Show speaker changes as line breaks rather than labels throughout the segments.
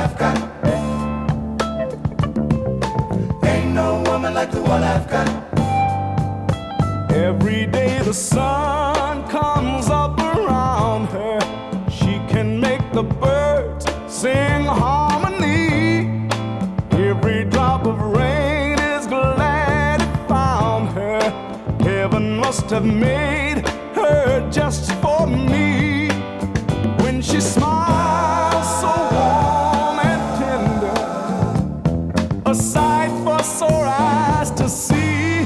I've got. Ain't no woman like the one I've got.
Every day the sun comes up around her. She can make the birds sing harmony. Every drop of rain is glad it found her. Heaven must have made her just for me. When she smiles so warm and tender, a sight for sore eyes to see.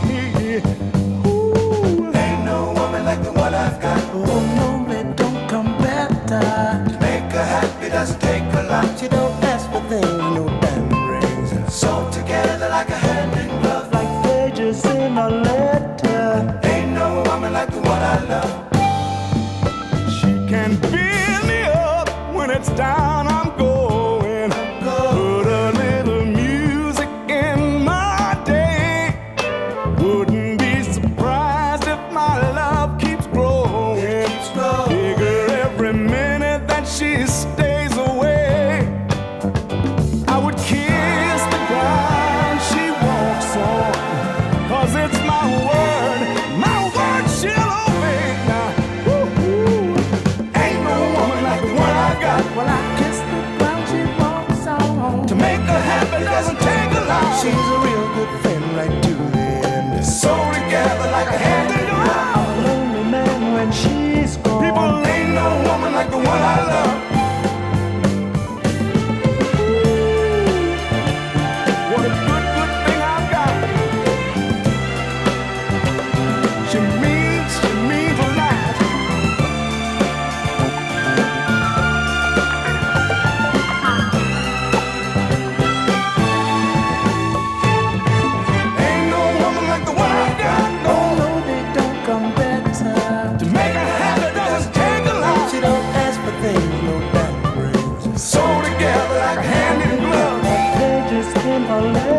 Ain't no woman like the one I've got.
Oh no, it don't come better.
To make her happy doesn't take a lot.
She don't ask for things, no diamond rings.
Sewn together like a hand in glove.
Like pages in a letter.
Ain't no woman like the one I love.
She can build me up when it's down I'm going. Put a little music in my day. Wouldn't be surprised if my love keeps growing. Bigger every minute that she stays away. I would kiss the ground she walks on, 'cause it's my word she'll obey now. Ain't no woman like the one I got.
Well, I kiss the ground she walks on.
To make her happy doesn't take a lot.
She's a real good friend right to the end.
Sewn together like a hand in glove.
I'm a lonely man when she's gone.
People, ain't no woman like the one I love.
What a good, good thing I've got. She means a lot.
Ain't no woman like the one I got. No,
Oh no, they don't come better.
to make her happy doesn't take a lot.
She don't ask for things, no diamond rings.
Sewn together like a hand in glove.
Pages in a letter.